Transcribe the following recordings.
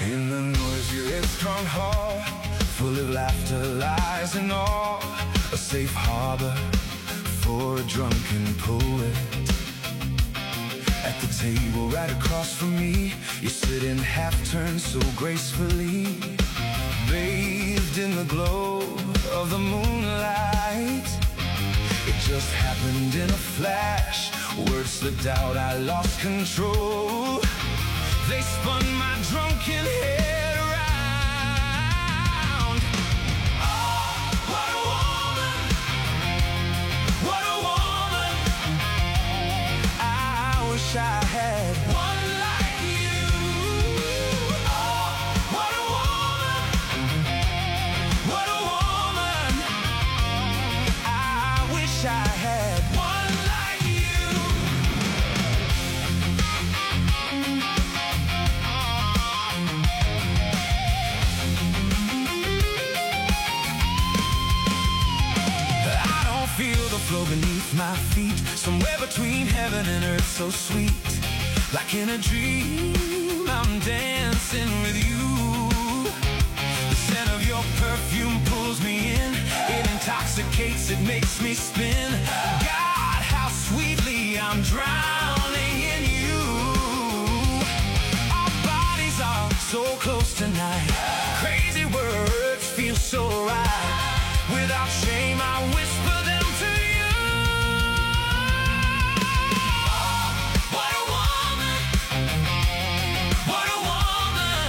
In the noisy headstrong hall, full of laughter, lies and all, a safe harbor for a drunken poet. At the table right across from me, you're sitting half-turned so gracefully, bathed in the glow of the moonlight. It just happened in a flash, words slipped out, I lost control. They spun my drunken head around. Oh, what a woman, what a woman. I wish I had one like you. Oh, what a woman, what a woman. I wish I had one like you. Feel the flow beneath my feet, somewhere between heaven and earth, so sweet. Like in a dream, I'm dancing with you. The scent of your perfume pulls me in. It intoxicates, it makes me spin. God, how sweetly I'm drowning in you. Our bodies are so close tonight. Crazy words feel so right. Without shame, I whisper them to you. Oh, what a woman, what a woman.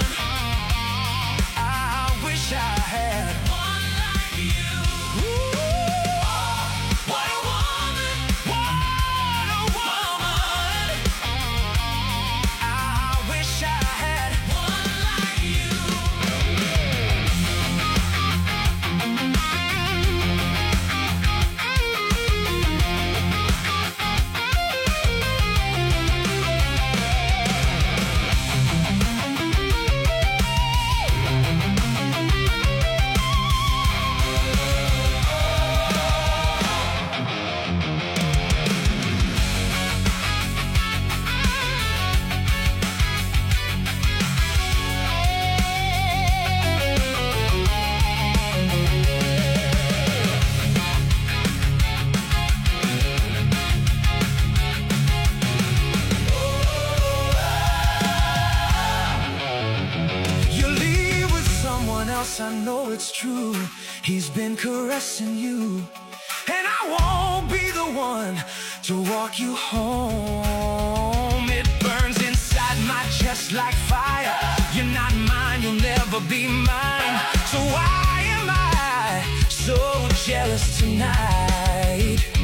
I wish I had one like you. Ooh, oh, what a woman, what a woman. I wish I had one like you. I know it's true, he's been caressing you, and I won't be the one to walk you home. It burns inside my chest like fire. You're not mine, you'll never be mine. So why am I so jealous tonight?